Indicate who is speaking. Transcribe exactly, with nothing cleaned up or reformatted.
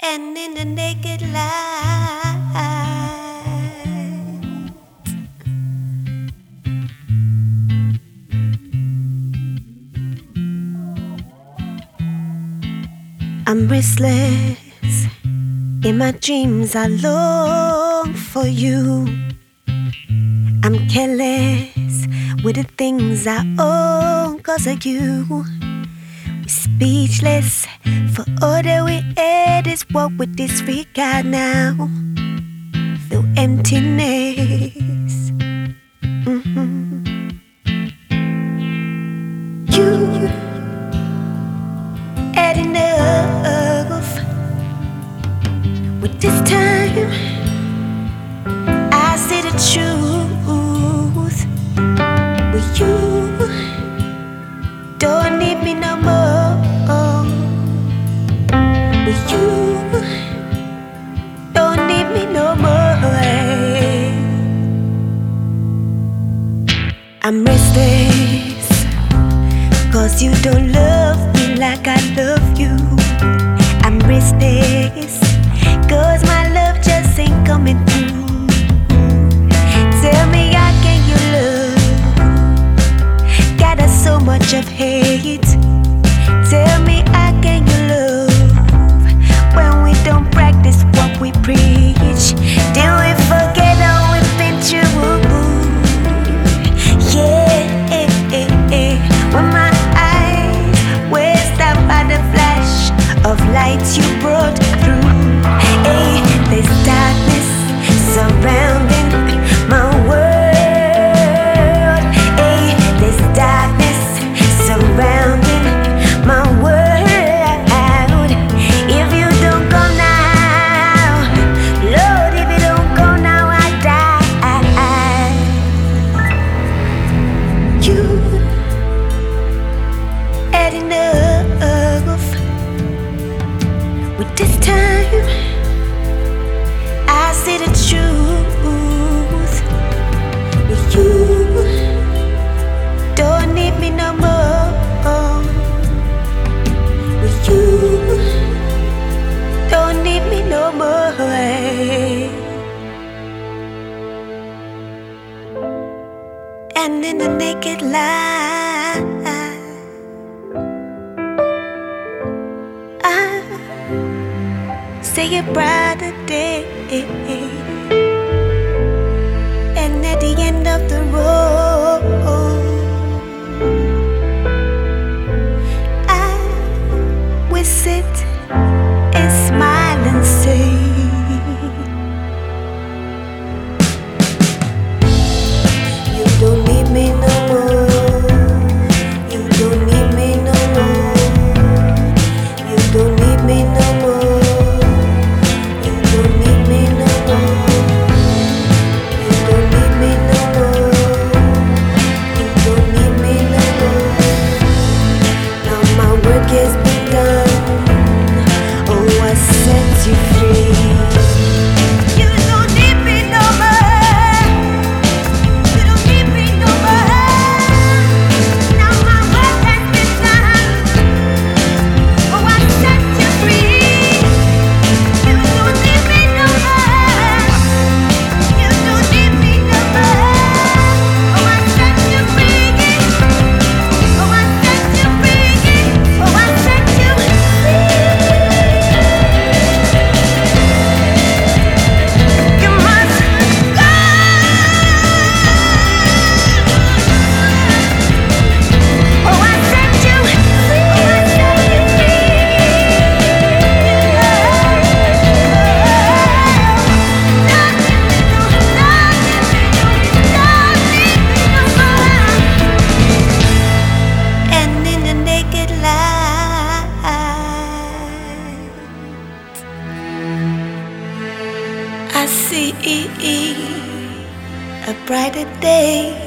Speaker 1: and in the naked light, I'm restless. In my dreams I long for you. I'm careless with the things I own cause of you. We're speechless for all that we had is what we disregard now. Feel emptiness. Mm-hmm. You had enough. With this time I see the truth. With you don't need me no more. With you don't need me no more. I'm restless cause you don't love me like I love you. I'm restless cause my love just ain't coming through. Tell me how can you love? Got us so much of hate. Tell me how can you love when we don't practice what we preach? Do we forget how we've been through? Yeah, when my eyes were stabbed by the flash of light you brought through. Hey, there's darkness surrounding my world. Hey, there's darkness surrounding my world. If you don't go now, Lord, if you don't go now, I die. You had enough. With this time I see the truth. With you don't need me no more. With you don't need me no more. And in the naked light I see a brighter day. And at the end of the road I will sit and smile and say, you don't need me no more. You don't need me no more. You don't need me no more. I see a brighter day.